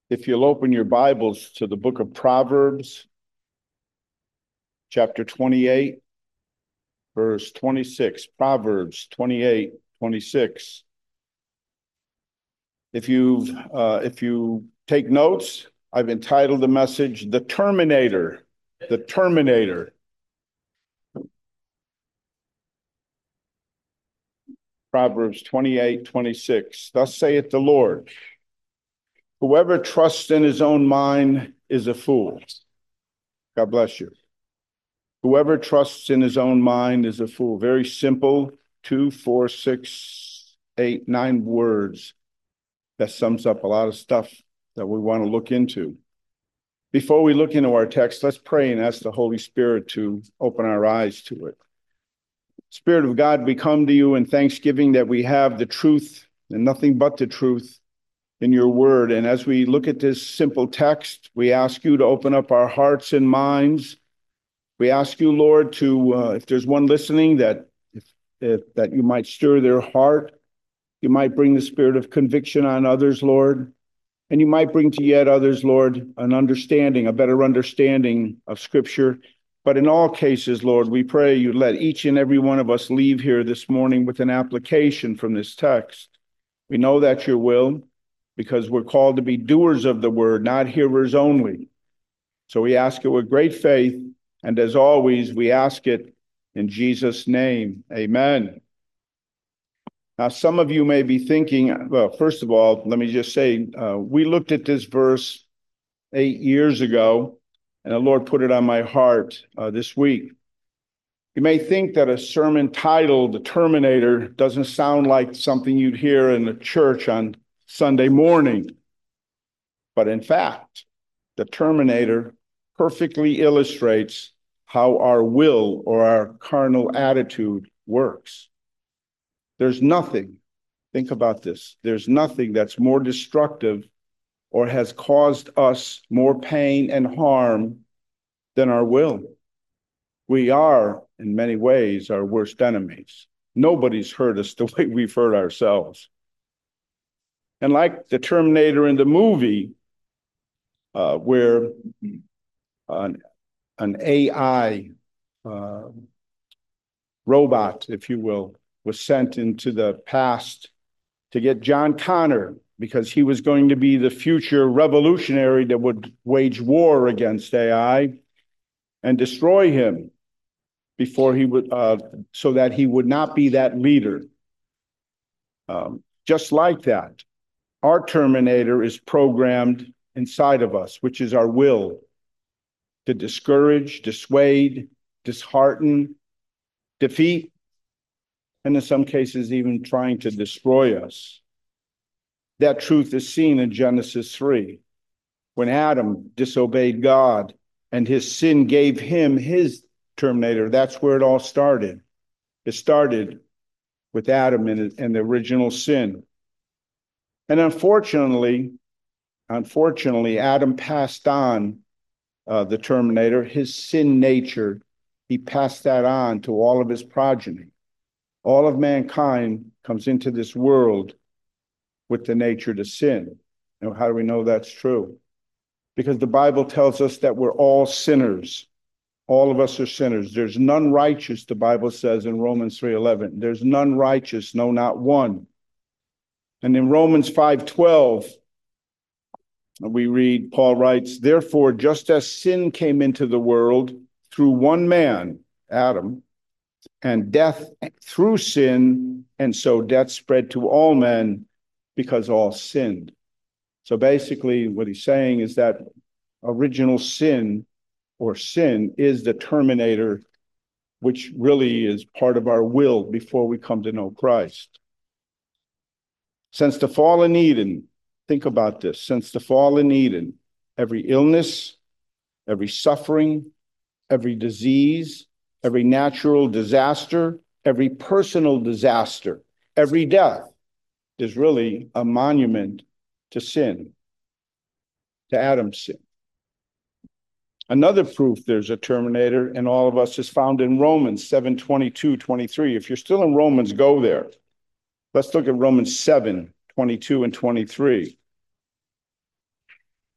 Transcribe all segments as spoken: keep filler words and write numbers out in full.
If you'll open your Bibles to the book of Proverbs, chapter twenty-eight, verse twenty-six. Proverbs twenty-eight, twenty-six. If you've, uh, if you take notes, I've entitled the message, The Terminator. The Terminator. Proverbs twenty-eight, twenty-six. Thus saith the Lord, whoever trusts in his own mind is a fool. God bless you. Whoever trusts in his own mind is a fool. Very simple, two, four, six, eight, nine words that sums up a lot of stuff that we want to look into. Before we look into our text, let's pray and ask the Holy Spirit to open our eyes to it. Spirit of God, we come to you in thanksgiving that we have the truth and nothing but the truth in your word. And as we look at this simple text, we ask you to open up our hearts and minds. We ask you, Lord, to, uh, if there's one listening, that if, if, that you might stir their heart. You might bring the spirit of conviction on others, Lord. And you might bring to yet others, Lord, an understanding, a better understanding of Scripture. But in all cases, Lord, we pray you let each and every one of us leave here this morning with an application from this text. We know that's your will because we're called to be doers of the word, not hearers only. So we ask it with great faith. And as always, we ask it in Jesus' name. Amen. Now, some of you may be thinking, well, first of all, let me just say, uh, we looked at this verse eight years ago, and the Lord put it on my heart uh, this week. You may think that a sermon titled The Terminator doesn't sound like something you'd hear in a church on Sunday morning. But in fact, the Terminator perfectly illustrates how our will or our carnal attitude works. There's nothing, think about this, there's nothing that's more destructive or has caused us more pain and harm than our will. We are, in many ways, our worst enemies. Nobody's hurt us the way we've hurt ourselves. And like the Terminator in the movie, uh, where an, an A I uh, robot, if you will, was sent into the past to get John Connor because he was going to be the future revolutionary that would wage war against A I and destroy him before he would, uh, so that he would not be that leader. Um, just like that, our Terminator is programmed inside of us, which is our will, to discourage, dissuade, dishearten, defeat, and in some cases even trying to destroy us. That truth is seen in Genesis three, when Adam disobeyed God and his sin gave him his Terminator. That's where it all started. It started with Adam and, and the original sin. And unfortunately, unfortunately, Adam passed on uh, the Terminator, his sin nature. He passed that on to all of his progeny. All of mankind comes into this world with the nature to sin. Now, how do we know that's true? Because the Bible tells us that we're all sinners. All of us are sinners. There's none righteous, the Bible says in Romans three eleven. There's none righteous, no, not one. And in Romans five twelve, we read, Paul writes, therefore, just as sin came into the world through one man, Adam, and death through sin, and so death spread to all men because all sinned. So basically what he's saying is that original sin or sin is the Terminator, which really is part of our will before we come to know Christ. Since the fall in Eden, think about this, since the fall in Eden, every illness, every suffering, every disease, every natural disaster, every personal disaster, every death is really a monument to sin, to Adam's sin. Another proof there's a Terminator in all of us is found in Romans seven, twenty-two, twenty-three. If you're still in Romans, go there. Let's look at Romans seven, twenty-two and twenty-three.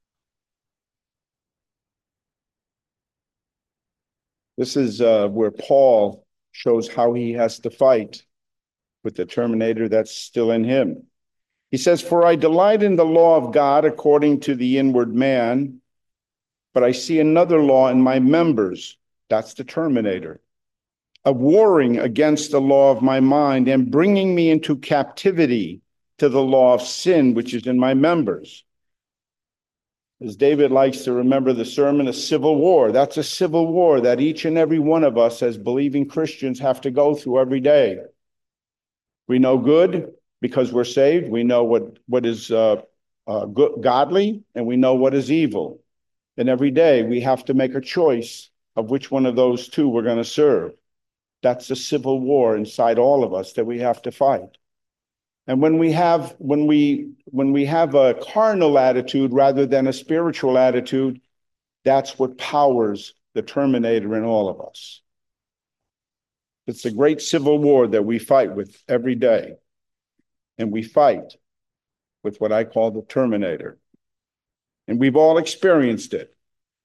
This is uh, where Paul shows how he has to fight with the Terminator that's still in him. He says, "For I delight in the law of God according to the inward man, but I see another law in my members," that's the Terminator, "of warring against the law of my mind and bringing me into captivity to the law of sin, which is in my members." As David likes to remember the sermon, a civil war. That's a civil war that each and every one of us as believing Christians have to go through every day. We know good because we're saved. We know what, what is uh, uh, good, godly, and we know what is evil. And every day we have to make a choice of which one of those two we're going to serve. That's the civil war inside all of us that we have to fight. And when we have when we when we have a carnal attitude rather than a spiritual attitude, that's what powers the Terminator in all of us. It's a great civil war that we fight with every day. And we fight with what I call the Terminator. And we've all experienced it.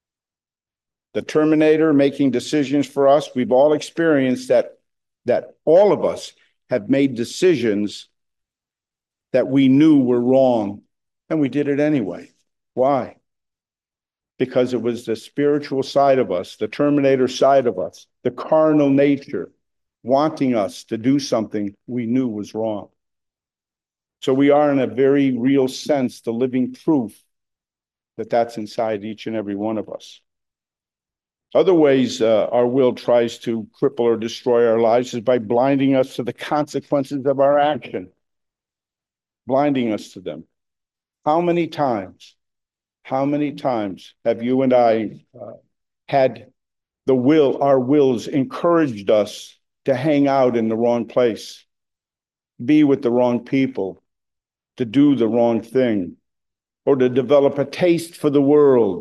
The Terminator making decisions for us, we've all experienced that, that all of us have made decisions that we knew were wrong, and we did it anyway. Why? Because it was the spiritual side of us, the Terminator side of us, the carnal nature, wanting us to do something we knew was wrong. So we are, in a very real sense, the living proof that that's inside each and every one of us. Other ways uh, our will tries to cripple or destroy our lives is by blinding us to the consequences of our action. Blinding us to them. How many times, how many times have you and I uh, had the will, our wills encouraged us to hang out in the wrong place, be with the wrong people, to do the wrong thing, or to develop a taste for the world,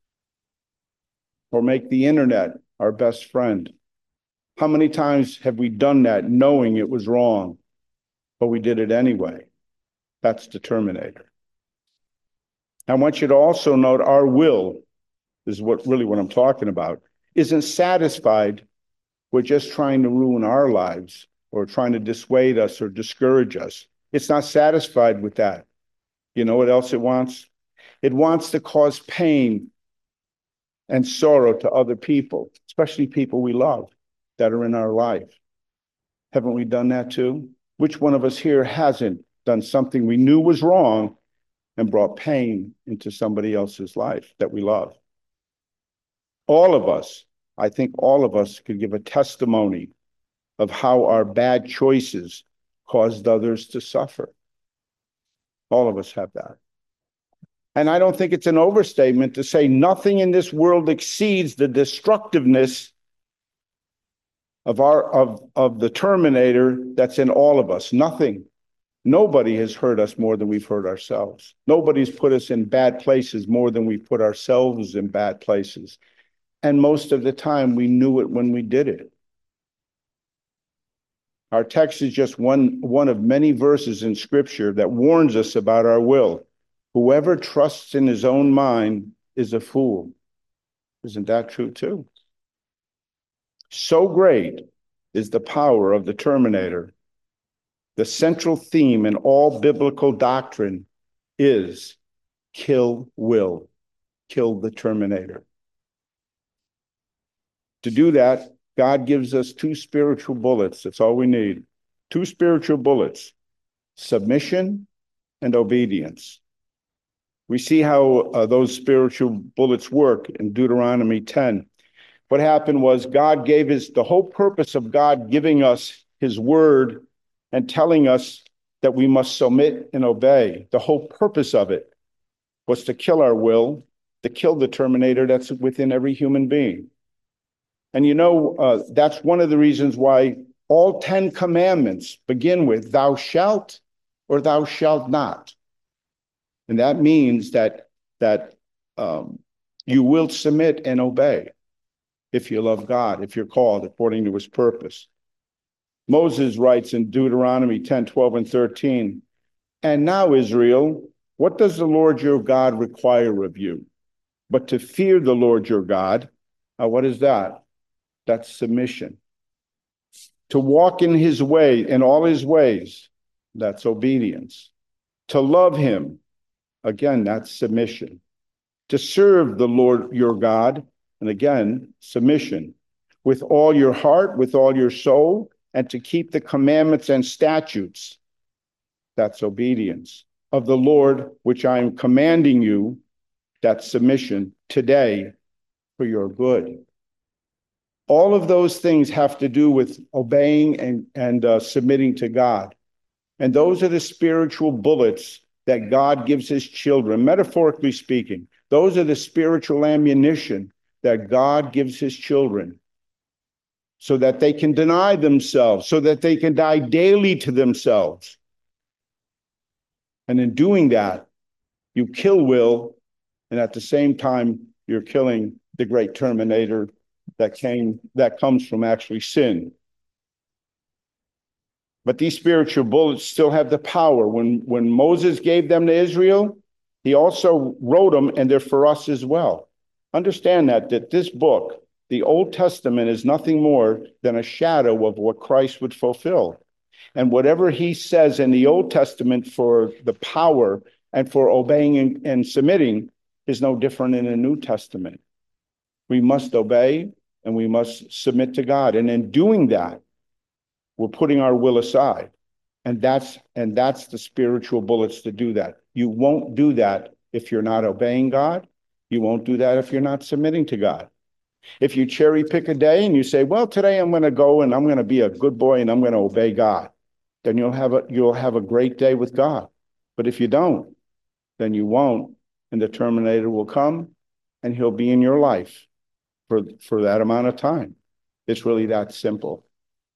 or make the internet our best friend? How many times have we done that knowing it was wrong, but we did it anyway? That's the Terminator. I want you to also note our will, is what really what I'm talking about, isn't satisfied with just trying to ruin our lives or trying to dissuade us or discourage us. It's not satisfied with that. You know what else it wants? It wants to cause pain and sorrow to other people, especially people we love that are in our life. Haven't we done that too? Which one of us here hasn't done something we knew was wrong and brought pain into somebody else's life that we love? All of us, I think all of us could give a testimony of how our bad choices caused others to suffer. All of us have that. And I don't think it's an overstatement to say nothing in this world exceeds the destructiveness of our of, of the Terminator that's in all of us. Nothing. Nobody has hurt us more than we've hurt ourselves. Nobody's put us in bad places more than we've put ourselves in bad places. And most of the time, we knew it when we did it. Our text is just one, one of many verses in Scripture that warns us about our will. Whoever trusts in his own mind is a fool. Isn't that true too? So great is the power of the Terminator. The central theme in all biblical doctrine is kill will, kill the Terminator. To do that, God gives us two spiritual bullets. That's all we need. Two spiritual bullets, submission and obedience. We see how uh, those spiritual bullets work in Deuteronomy ten. What happened was God gave us, the whole purpose of God giving us his word and telling us that we must submit and obey. The whole purpose of it was to kill our will, to kill the Terminator that's within every human being. And you know, uh, that's one of the reasons why all Ten Commandments begin with thou shalt or thou shalt not. And that means that, that um, you will submit and obey if you love God, if you're called according to his purpose. Moses writes in Deuteronomy ten, twelve, and thirteen, and now, Israel, what does the Lord your God require of you? But to fear the Lord your God. Now, what is that? That's submission. To walk in his way, in all his ways, that's obedience. To love him, again, that's submission. To serve the Lord your God, and again, submission. With all your heart, with all your soul, and to keep the commandments and statutes, that's obedience. Of the Lord, which I am commanding you, that's submission today for your good. All of those things have to do with obeying and, and uh, submitting to God. And those are the spiritual bullets that God gives his children, metaphorically speaking. Those are the spiritual ammunition that God gives his children so that they can deny themselves, so that they can die daily to themselves. And in doing that, you kill will, and at the same time, you're killing the great terminator that came, that comes from actually sin. But these spiritual bullets still have the power. When, when Moses gave them to Israel, he also wrote them, and they're for us as well. Understand that, that this book, the Old Testament, is nothing more than a shadow of what Christ would fulfill. And whatever he says in the Old Testament for the power and for obeying and, and submitting is no different in the New Testament. We must obey and we must submit to God. And in doing that, we're putting our will aside. And that's and that's the spiritual bullets to do that. You won't do that if you're not obeying God. You won't do that if you're not submitting to God. If you cherry pick a day and you say, well, today I'm going to go and I'm going to be a good boy and I'm going to obey God, then you'll have a you'll have a great day with God. But if you don't, then you won't, and the terminator will come and he'll be in your life for, for that amount of time. It's really that simple.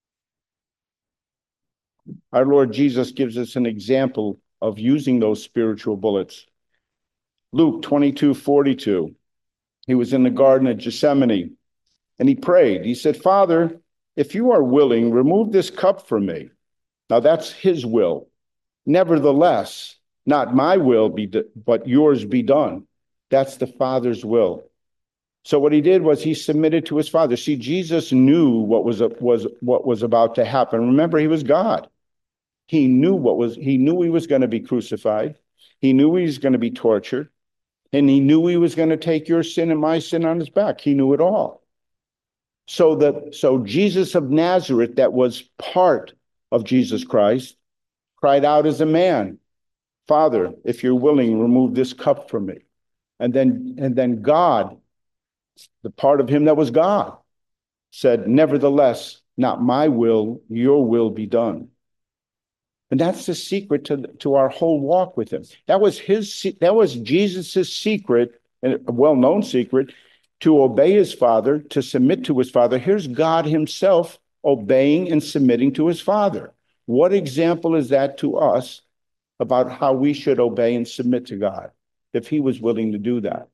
Our Lord Jesus gives us an example of using those spiritual bullets. Luke twenty-two forty-two. He was in the Garden of Gethsemane, and he prayed. He said, Father, if you are willing, remove this cup from me. Now that's his will. Nevertheless, not my will be, do- but yours be done. That's the Father's will. So what he did was he submitted to his Father. See, Jesus knew what was, was, what was about to happen. Remember, he was God. He knew what was, he knew he was going to be crucified. He knew he was going to be tortured. And he knew he was going to take your sin and my sin on his back. He knew it all. So that, so Jesus of Nazareth, that was part of Jesus Christ, cried out as a man, Father, if you're willing, remove this cup from me. And then, and then God, the part of him that was God, said, nevertheless, not my will, your will be done. And that's the secret to, to our whole walk with him. That was his, that was Jesus's secret, and a well-known secret, to obey his Father, to submit to his Father. Here's God himself obeying and submitting to his Father. What example is that to us about how we should obey and submit to God if he was willing to do that?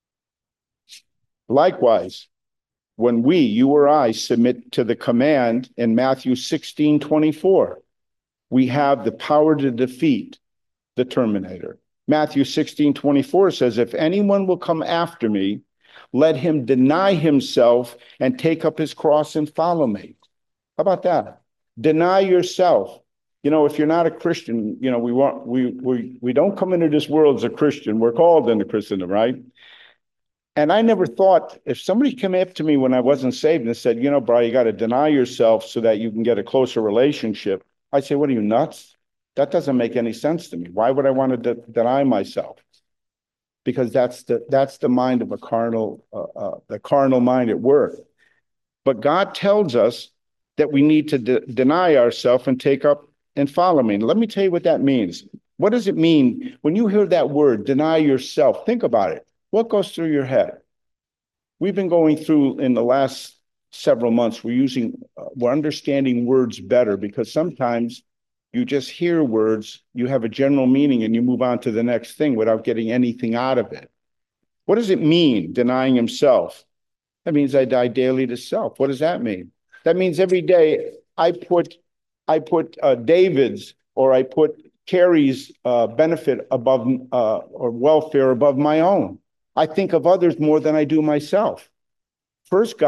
Likewise, when we, you or I, submit to the command in Matthew sixteen twenty-four, we have the power to defeat the terminator. Matthew sixteen twenty-four says, if anyone will come after me, let him deny himself and take up his cross and follow me. How about that? Deny yourself. You know, if you're not a Christian, you know, we want we we we don't come into this world as a Christian. We're called into Christendom, right? And I never thought, if somebody came up to me when I wasn't saved and said, you know, Brian, you got to deny yourself so that you can get a closer relationship, I'd say, what are you, nuts? That doesn't make any sense to me. Why would I want to de- deny myself? Because that's the that's the mind of a carnal, uh, uh, the carnal mind at work. But God tells us that we need to de- deny ourselves and take up and follow me. Let me tell you what that means. What does it mean when you hear that word, deny yourself? Think about it. What goes through your head? We've been going through in the last several months, we're using, uh, we're understanding words better, because sometimes you just hear words, you have a general meaning, and you move on to the next thing without getting anything out of it. What does it mean, denying himself? That means I die daily to self. What does that mean? That means every day I put, I put uh, David's or I put Carrie's uh, benefit above uh, or welfare above my own. I think of others more than I do myself. First God,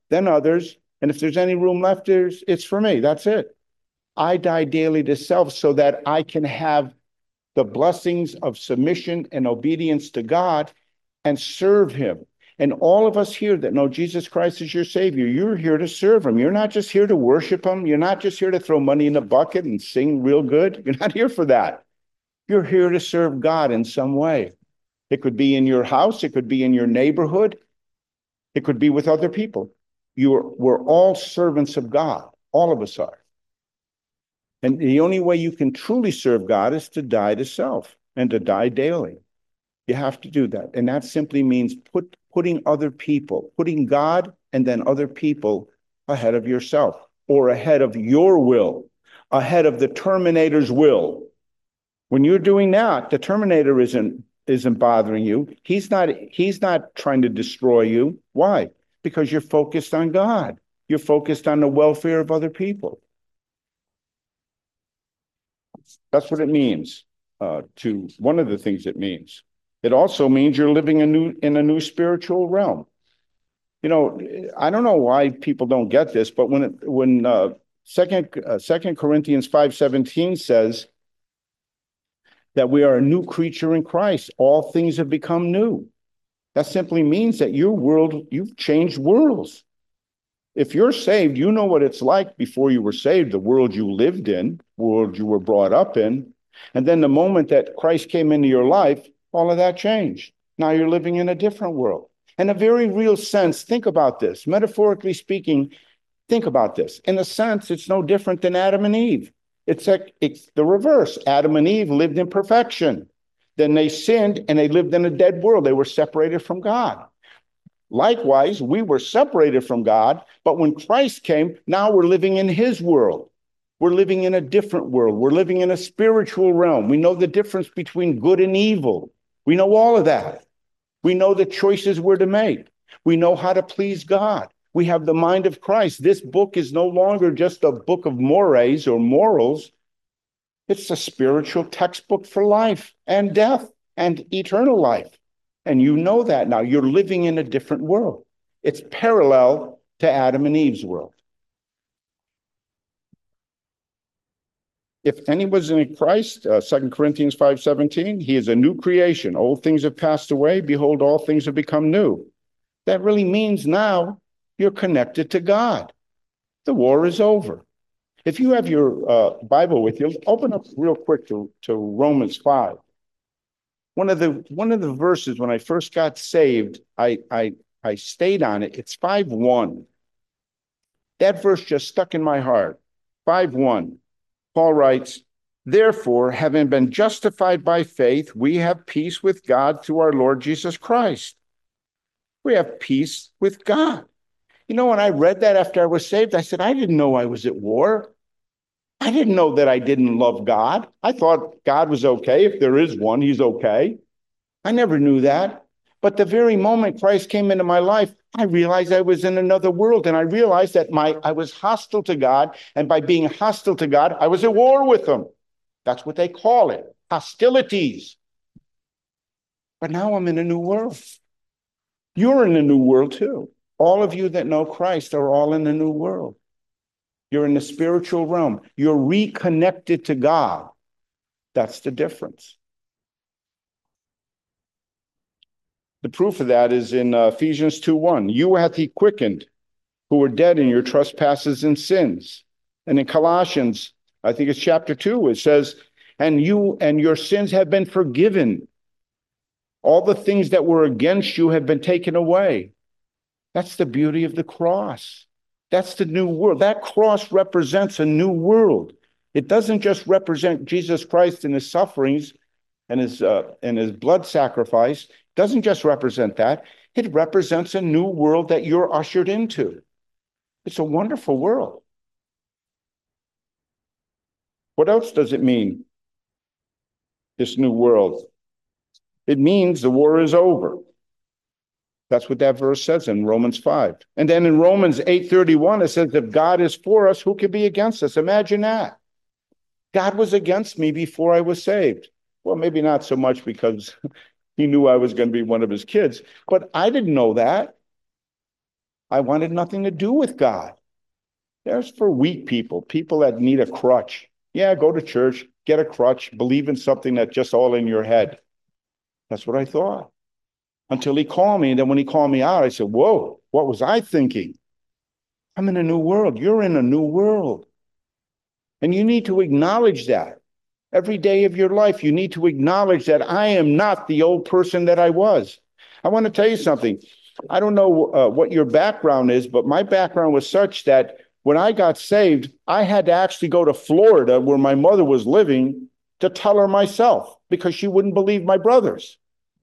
then others. And if there's any room left, there's, it's for me. That's it. I die daily to self so that I can have the blessings of submission and obedience to God and serve him. And all of us here that know Jesus Christ is your Savior, you're here to serve him. You're not just here to worship him. You're not just here to throw money in a bucket and sing real good. You're not here for that. You're here to serve God in some way. It could be in your house. It could be in your neighborhood. It could be with other people. You're, we're all servants of God. All of us are. And the only way you can truly serve God is to die to self and to die daily. You have to do that. And that simply means put, putting other people, putting God and then other people ahead of yourself, or ahead of your will, ahead of the Terminator's will. When you're doing that, the Terminator isn't, isn't bothering you. He's not, he's not trying to destroy you. Why? Because you're focused on God. You're focused on the welfare of other people. That's what it means. Uh, to one of the things it means. It also means you're living a new, in a new spiritual realm. You know, I don't know why people don't get this, but when it, when uh, Second uh, Second Corinthians five seventeen says that we are a new creature in Christ, all things have become new. That simply means that your world, you've changed worlds. If you're saved, you know what it's like before you were saved, the world you lived in, world you were brought up in. And then the moment that Christ came into your life, all of that changed. Now you're living in a different world. In a very real sense, think about this. Metaphorically speaking, think about this. In a sense, it's no different than Adam and Eve. It's like it's the reverse. Adam and Eve lived in perfection. Then they sinned and they lived in a dead world. They were separated from God. Likewise, we were separated from God, but when Christ came, now we're living in his world. We're living in a different world. We're living in a spiritual realm. We know the difference between good and evil. We know all of that. We know the choices we're to make. We know how to please God. We have the mind of Christ. This book is no longer just a book of mores or morals. It's a spiritual textbook for life and death and eternal life. And you know that now. You're living in a different world. It's parallel to Adam and Eve's world. If anyone's in Christ, uh, Second Corinthians five seventeen, he is a new creation. Old things have passed away. Behold, all things have become new. That really means now you're connected to God. The war is over. If you have your uh, Bible with you, open up real quick to, to Romans five. One of the one of the verses when I first got saved, I I I stayed on it. It's five one. That verse just stuck in my heart. five one. Paul writes, therefore, having been justified by faith, we have peace with God through our Lord Jesus Christ. We have peace with God. You know, when I read that after I was saved, I said, I didn't know I was at war. I didn't know that I didn't love God. I thought God was okay. If there is one, he's okay. I never knew that. But the very moment Christ came into my life, I realized I was in another world. And I realized that my I was hostile to God. And by being hostile to God, I was at war with him. That's what they call it, hostilities. But now I'm in a new world. You're in a new world too. All of you that know Christ are all in a new world. You're in the spiritual realm. You're reconnected to God. That's the difference. The proof of that is in uh, Ephesians two one. You hath he quickened who were dead in your trespasses and sins. And in Colossians, I think it's chapter two, it says, and you and your sins have been forgiven. All the things that were against you have been taken away. That's the beauty of the cross. That's the new world. That cross represents a new world. It doesn't just represent Jesus Christ and his sufferings and his uh, and his blood sacrifice. It doesn't just represent that. It represents a new world that you're ushered into. It's a wonderful world. What else does it mean, this new world? It means the war is over. That's what that verse says in Romans five. And then in Romans eight thirty-one, it says, if God is for us, who can be against us? Imagine that. God was against me before I was saved. Well, maybe not so much because he knew I was going to be one of his kids, but I didn't know that. I wanted nothing to do with God. There's for weak people, people that need a crutch. Yeah, go to church, get a crutch, believe in something that's just all in your head. That's what I thought. Until he called me, and then when he called me out, I said, whoa, what was I thinking? I'm in a new world. You're in a new world. And you need to acknowledge that. Every day of your life, you need to acknowledge that I am not the old person that I was. I want to tell you something. I don't know uh, what your background is, but my background was such that when I got saved, I had to actually go to Florida, where my mother was living, to tell her myself, because she wouldn't believe my brothers.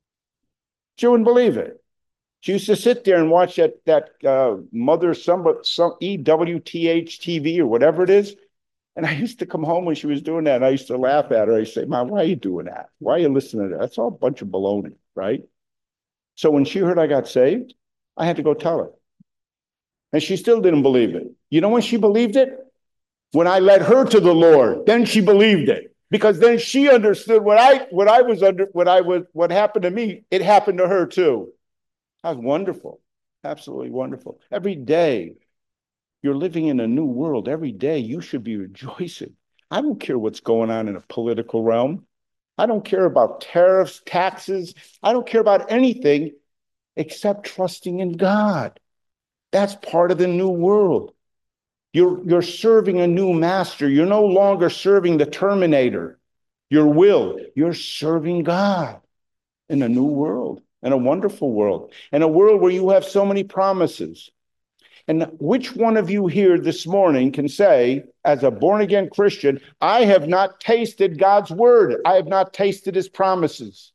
She wouldn't believe it. She used to sit there and watch that, that uh, mother, some, some E W T H T V or whatever it is. And I used to come home when she was doing that, and I used to laugh at her. I say, Mom, why are you doing that? Why are you listening to that? That's all a bunch of baloney, right? So when she heard I got saved, I had to go tell her. And she still didn't believe it. You know when she believed it? When I led her to the Lord, then she believed it. Because then she understood what I what I was under, what I was, what happened to me, it happened to her too. That was wonderful. Absolutely wonderful. Every day, you're living in a new world. Every day, you should be rejoicing. I don't care what's going on in a political realm. I don't care about tariffs, taxes. I don't care about anything except trusting in God. That's part of the new world. You're, you're serving a new master. You're no longer serving the Terminator, your will. You're serving God in a new world, in a wonderful world, in a world where you have so many promises. And which one of you here this morning can say, as a born-again Christian, I have not tasted God's word. I have not tasted his promises.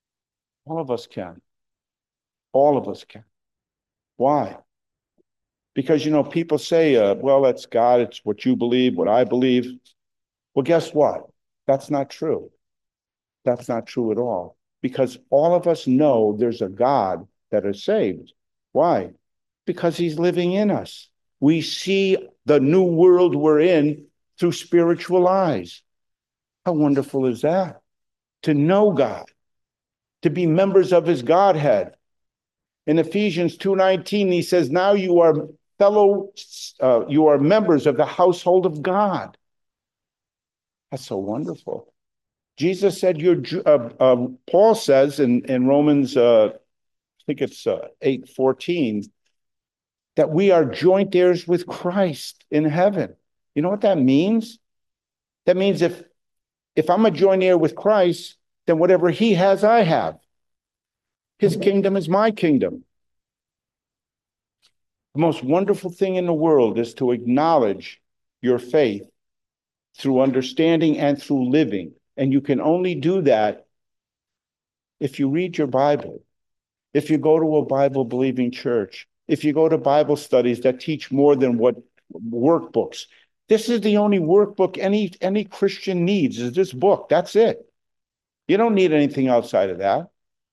All of us can. All of us can. Why? Because, you know, people say, uh, well, that's God. It's what you believe, what I believe. Well, guess what? That's not true. That's not true at all. Because all of us know there's a God that is saved. Why? Because he's living in us. We see the new world we're in through spiritual eyes. How wonderful is that? To know God, to be members of his Godhead. In Ephesians two nineteen, he says, now you are fellow, uh, you are members of the household of God. That's so wonderful. Jesus said, you're, uh, uh, Paul says in, in Romans, uh, I think it's uh, eight fourteen, that we are joint heirs with Christ in heaven. You know what that means? That means if, if I'm a joint heir with Christ, then whatever he has, I have. His kingdom is my kingdom. The most wonderful thing in the world is to acknowledge your faith through understanding and through living. And you can only do that if you read your Bible, if you go to a Bible-believing church, if you go to Bible studies that teach more than what workbooks. This is the only workbook any, any Christian needs, is this book. That's it. You don't need anything outside of that.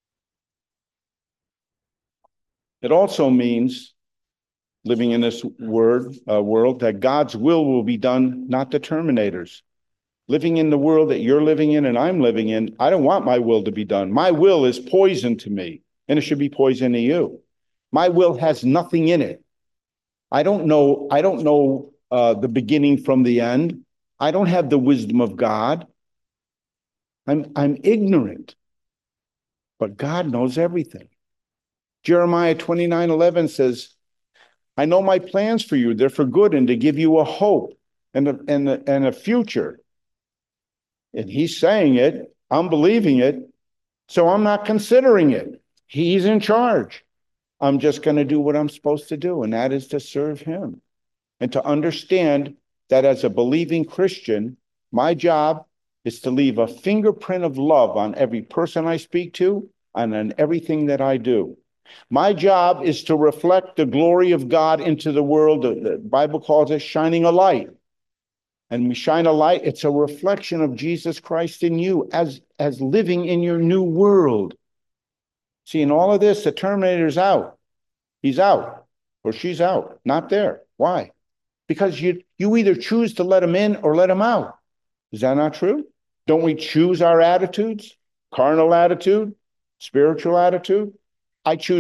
It also means, living in this word, uh, world, that God's will will be done, not the Terminators. Living in the world that you're living in and I'm living in, I don't want my will to be done. My will is poison to me, and it should be poison to you. My will has nothing in it. I don't know, I don't know uh, the beginning from the end. I don't have the wisdom of God. I'm, I'm ignorant, but God knows everything. Jeremiah twenty-nine eleven says, I know my plans for you. They're for good and to give you a hope and a, and a, and a future. And he's saying it. I'm believing it. So I'm not considering it. He's in charge. I'm just going to do what I'm supposed to do, and that is to serve him. And to understand that as a believing Christian, my job is to leave a fingerprint of love on every person I speak to and on everything that I do. My job is to reflect the glory of God into the world. The Bible calls it shining a light. And we shine a light. It's a reflection of Jesus Christ in you as, as living in your new world. See, in all of this, the Terminator's out. He's out, or she's out, not there. Why? Because you, you either choose to let him in or let him out. Is that not true? Don't we choose our attitudes? Carnal attitude, spiritual attitude? I choose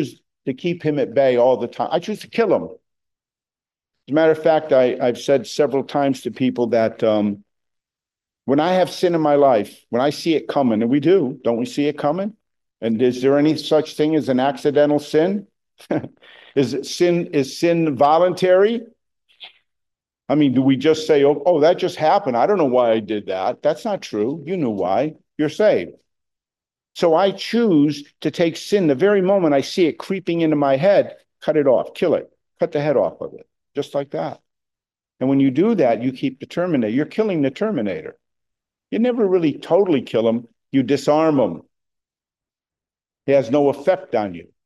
to keep him at bay all the time. I choose to kill him. As a matter of fact, I, I've said several times to people that um, when I have sin in my life, when I see it coming, and we do, don't we see it coming? And is there any such thing as an accidental sin? Is it sin, is sin voluntary? I mean, do we just say, oh, oh, that just happened. I don't know why I did that. That's not true. You knew why. You're saved. So I choose to take sin the very moment I see it creeping into my head, cut it off, kill it, cut the head off of it, just like that. And when you do that, you keep the Terminator. You're killing the Terminator. You never really totally kill him. You disarm him. He has no effect on you.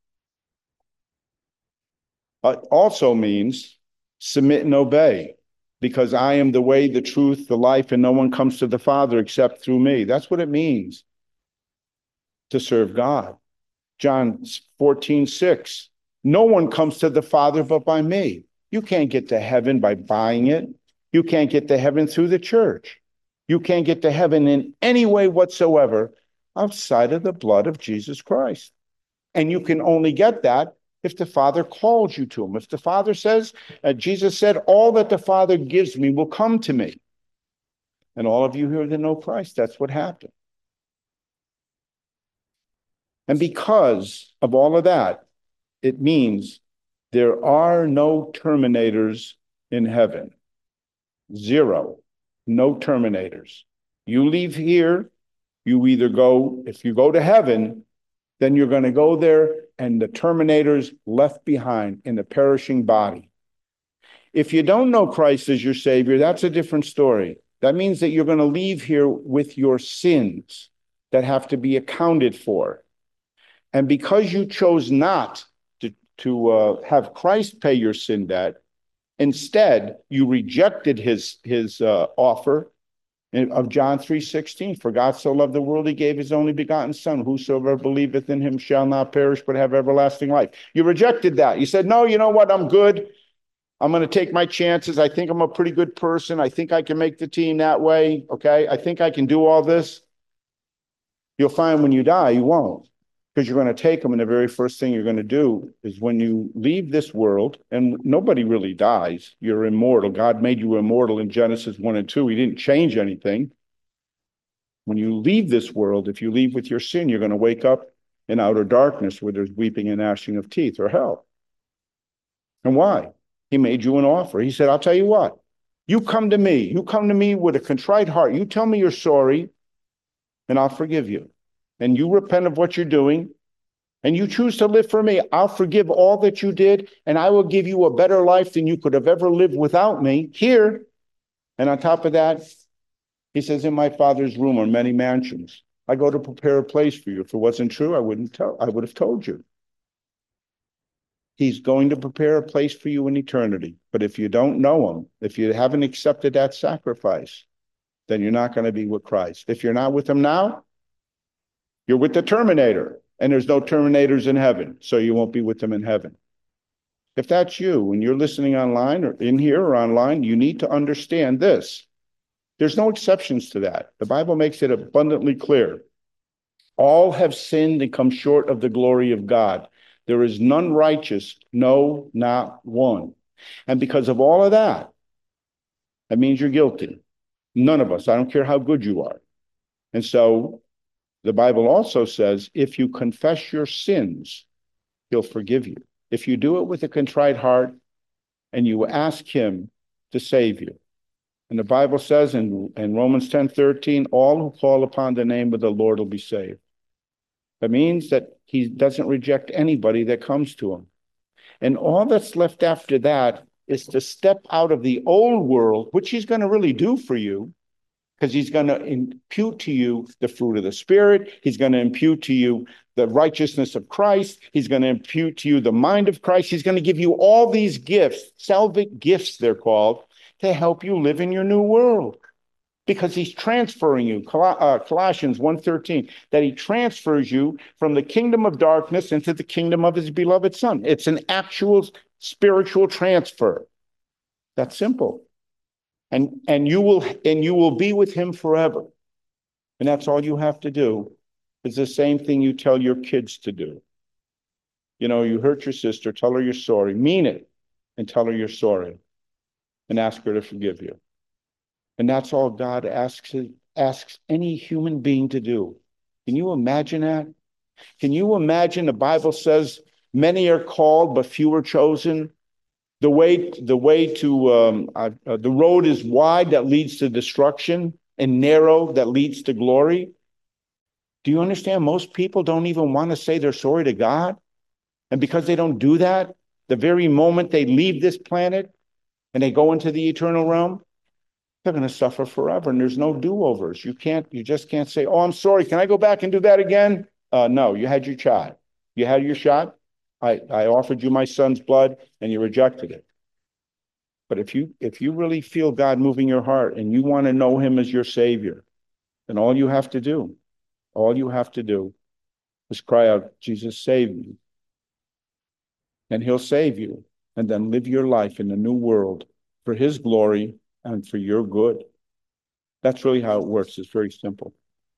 It also means submit and obey, because I am the way, the truth, the life, and no one comes to the Father except through me. That's what it means to serve God. John fourteen six. No one comes to the Father but by me. You can't get to heaven by buying it. You can't get to heaven through the church. You can't get to heaven in any way whatsoever outside of the blood of Jesus Christ. And you can only get that if the Father calls you to him. If the Father says, uh, Jesus said, all that the Father gives me will come to me. And all of you here that know Christ, that's what happened. And because of all of that, it means there are no terminators in heaven. Zero. No terminators. You leave here, you either go, if you go to heaven, then you're going to go there and the Terminator's left behind in the perishing body. If you don't know Christ as your Savior, that's a different story. That means that you're going to leave here with your sins that have to be accounted for. And because you chose not to, to uh, have Christ pay your sin debt, instead, you rejected his, his uh, offer of John three sixteen. For God so loved the world, he gave his only begotten Son. Whosoever believeth in him shall not perish, but have everlasting life. You rejected that. You said, no, you know what? I'm good. I'm going to take my chances. I think I'm a pretty good person. I think I can make the team that way. Okay. I think I can do all this. You'll find when you die, you won't. Because you're going to take them, and the very first thing you're going to do is when you leave this world, and nobody really dies, you're immortal. God made you immortal in Genesis one and two. He didn't change anything. When you leave this world, if you leave with your sin, you're going to wake up in outer darkness where there's weeping and gnashing of teeth, or hell. And why? He made you an offer. He said, I'll tell you what. You come to me. You come to me with a contrite heart. You tell me you're sorry, and I'll forgive you. And you repent of what you're doing, and you choose to live for me, I'll forgive all that you did, and I will give you a better life than you could have ever lived without me here. And on top of that, he says, in my Father's room are many mansions. I go to prepare a place for you. If it wasn't true, I wouldn't tell, I would have told you. He's going to prepare a place for you in eternity. But if you don't know him, if you haven't accepted that sacrifice, then you're not going to be with Christ. If you're not with him now, you're with the Terminator, and there's no Terminators in heaven, so you won't be with them in heaven. If that's you, and you're listening online or in here or online, you need to understand this. There's no exceptions to that. The Bible makes it abundantly clear. All have sinned and come short of the glory of God. There is none righteous, no, not one. And because of all of that, that means you're guilty. None of us. I don't care how good you are. And so the Bible also says, if you confess your sins, he'll forgive you. If you do it with a contrite heart and you ask him to save you. And the Bible says in, in Romans ten thirteen, all who call upon the name of the Lord will be saved. That means that he doesn't reject anybody that comes to him. And all that's left after that is to step out of the old world, which he's going to really do for you, because he's going to impute to you the fruit of the Spirit. He's going to impute to you the righteousness of Christ. He's going to impute to you the mind of Christ. He's going to give you all these gifts, salvific gifts they're called, to help you live in your new world. Because he's transferring you, Colossians one thirteen, that he transfers you from the kingdom of darkness into the kingdom of his beloved Son. It's an actual spiritual transfer. That's simple. And, and you will and you will be with him forever. And that's all you have to do. It's the same thing you tell your kids to do. You know, you hurt your sister, tell her you're sorry. Mean it and tell her you're sorry and ask her to forgive you. And that's all God asks, asks any human being to do. Can you imagine that? Can you imagine the Bible says many are called, but few are chosen? The way, the way to, um, uh, uh, the road is wide that leads to destruction and narrow that leads to glory. Do you understand? Most people don't even want to say they're sorry to God. And because they don't do that, the very moment they leave this planet and they go into the eternal realm, they're going to suffer forever. And there's no do-overs. You can't, you just can't say, oh, I'm sorry. Can I go back and do that again? Uh, no, you had your shot. You had your shot. I, I offered you my son's blood and you rejected it. But if you, if you really feel God moving your heart and you want to know him as your savior, then all you have to do, all you have to do is cry out, Jesus, save me. And he'll save you. And then live your life in the new world for his glory and for your good. That's really how it works. It's very simple.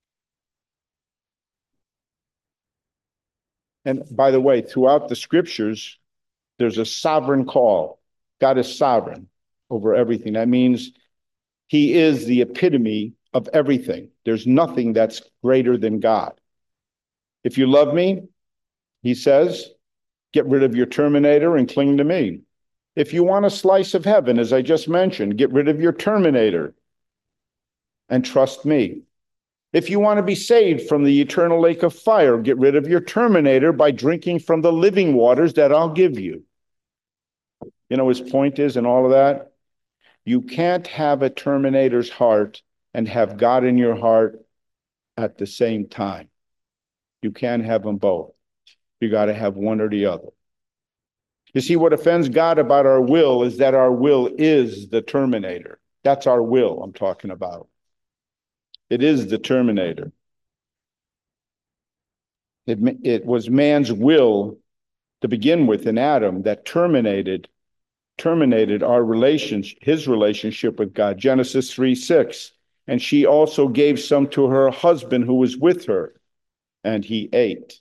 And by the way, throughout the scriptures, there's a sovereign call. God is sovereign over everything. That means he is the epitome of everything. There's nothing that's greater than God. If you love me, he says, get rid of your terminator and cling to me. If you want a slice of heaven, as I just mentioned, get rid of your terminator and trust me. If you want to be saved from the eternal lake of fire, get rid of your terminator by drinking from the living waters that I'll give you. You know, his point is in all of that, you can't have a terminator's heart and have God in your heart at the same time. You can't have them both. You got to have one or the other. You see, what offends God about our will is that our will is the terminator. That's our will I'm talking about. It is the terminator. It, it was man's will to begin with in Adam that terminated, terminated our relationship, his relationship with God. Genesis three six. And she also gave some to her husband who was with her, and he ate.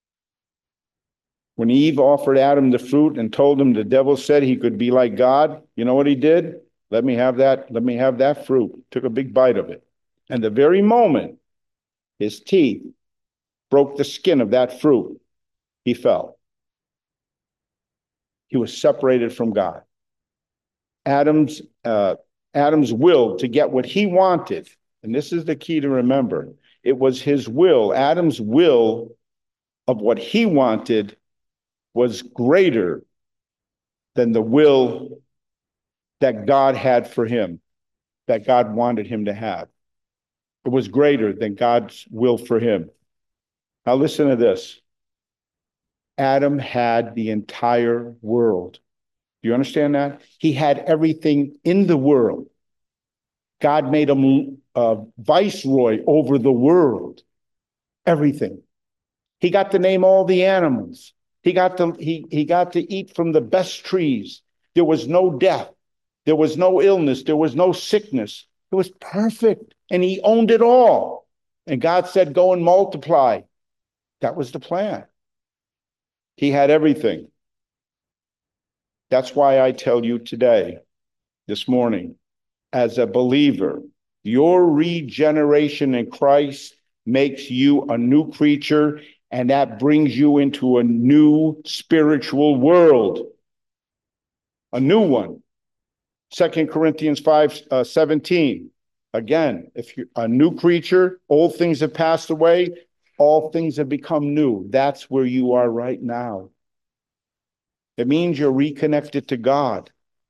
When Eve offered Adam the fruit and told him the devil said he could be like God, you know what he did? Let me have that, let me have that fruit. Took a big bite of it. And the very moment his teeth broke the skin of that fruit, he fell. He was separated from God. Adam's, uh, Adam's will to get what he wanted, and this is the key to remember, it was his will, Adam's will of what he wanted was greater than the will that God had for him, that God wanted him to have. It was greater than God's will for him. Now listen to this. Adam had the entire world. Do you understand that? He had everything in the world. God made him a viceroy over the world. Everything. He got to name all the animals. He got to, he, he got to eat from the best trees. There was no death. There was no illness. There was no sickness. It was perfect. And he owned it all. And God said, go and multiply. That was the plan. He had everything. That's why I tell you today, this morning, as a believer, your regeneration in Christ makes you a new creature, and that brings you into a new spiritual world. A new one. Second Corinthians five seventeen. Again, if you're a new creature, old things have passed away, all things have become new. That's where you are right now. It means you're reconnected to God.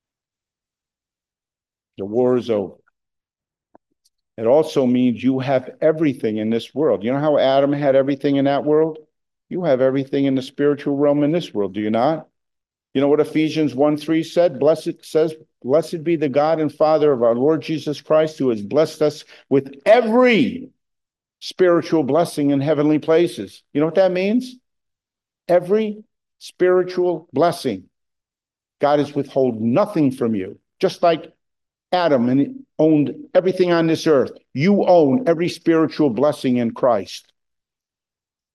The war is over. It also means you have everything in this world. You know how Adam had everything in that world? You have everything in the spiritual realm in this world, do you not? You know what Ephesians one three said? Blessed says, blessed be the God and Father of our Lord Jesus Christ, who has blessed us with every spiritual blessing in heavenly places. You know what that means? Every spiritual blessing. God has withheld nothing from you. Just like Adam and owned everything on this earth, you own every spiritual blessing in Christ.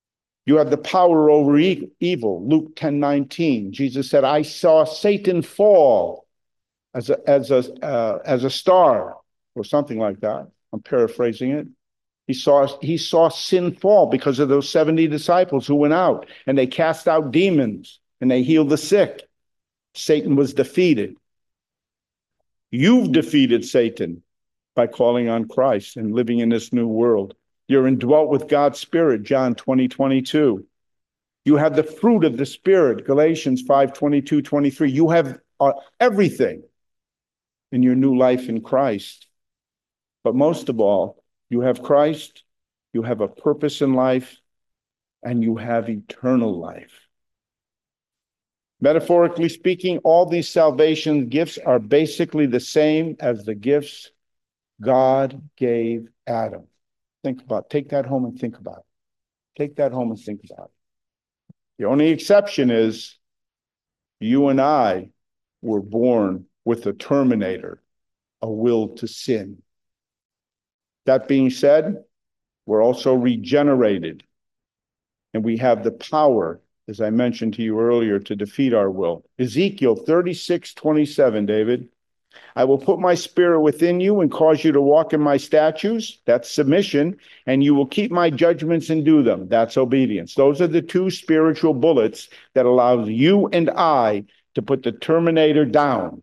You have the power over e- evil. Luke ten nineteen. Jesus said, I saw Satan fall as a, as a, uh, as a star, or something like that. I'm paraphrasing it. He saw, he saw sin fall because of those seventy disciples who went out and they cast out demons and they healed the sick. Satan was defeated. You've defeated Satan by calling on Christ and living in this new world. You're indwelt with God's Spirit, John twenty, twenty-two. You have the fruit of the Spirit, Galatians five, twenty-two, twenty-three. You have uh, everything in your new life in Christ. But most of all, you have Christ, you have a purpose in life, and you have eternal life. Metaphorically speaking, all these salvation gifts are basically the same as the gifts God gave Adam. Think about it. Take that home and think about it. Take that home and think about it. The only exception is you and I were born with a terminator, a will to sin. That being said, we're also regenerated, and we have the power, as I mentioned to you earlier, to defeat our will. Ezekiel thirty-six, twenty-seven, David. I will put my spirit within you and cause you to walk in my statutes. That's submission. And you will keep my judgments and do them. That's obedience. Those are the two spiritual bullets that allows you and I to put the terminator down.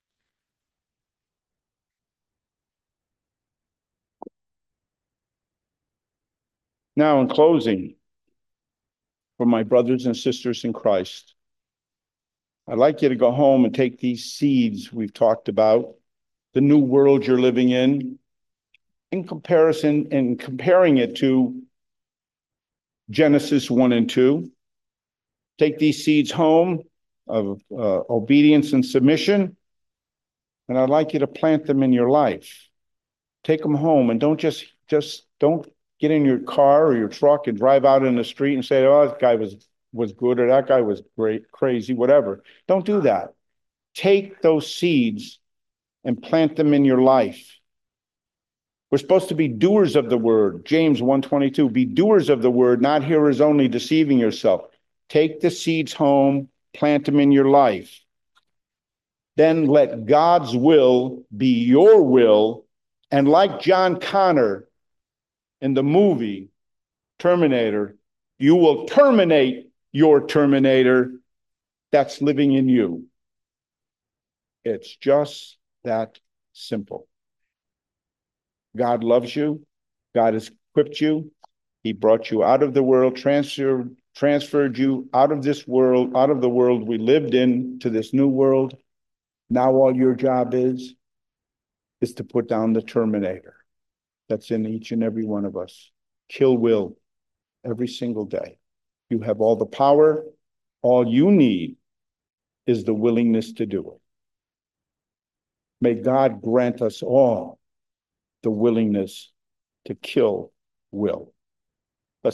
Now, in closing, for my brothers and sisters in Christ, I'd like you to go home and take these seeds we've talked about, the new world you're living in, in comparison and comparing it to Genesis one and two. Take these seeds home of uh, obedience and submission, and I'd like you to plant them in your life. Take them home, and don't just, just don't get in your car or your truck and drive out in the street and say, oh, that guy was, was good, or that guy was great, crazy, whatever. Don't do that. Take those seeds and plant them in your life. We're supposed to be doers of the word. James one twenty-two, be doers of the word, not hearers only, deceiving yourself. Take the seeds home, plant them in your life. Then let God's will be your will. And like John Connor in the movie Terminator, you will terminate your Terminator that's living in you. It's just that simple. God loves you. God has equipped you. He brought you out of the world, transferred, transferred you out of this world, out of the world we lived in to this new world. Now all your job is, is to put down the terminator that's in each and every one of us. Kill will every single day. You have all the power. All you need is the willingness to do it. May God grant us all the willingness to kill will.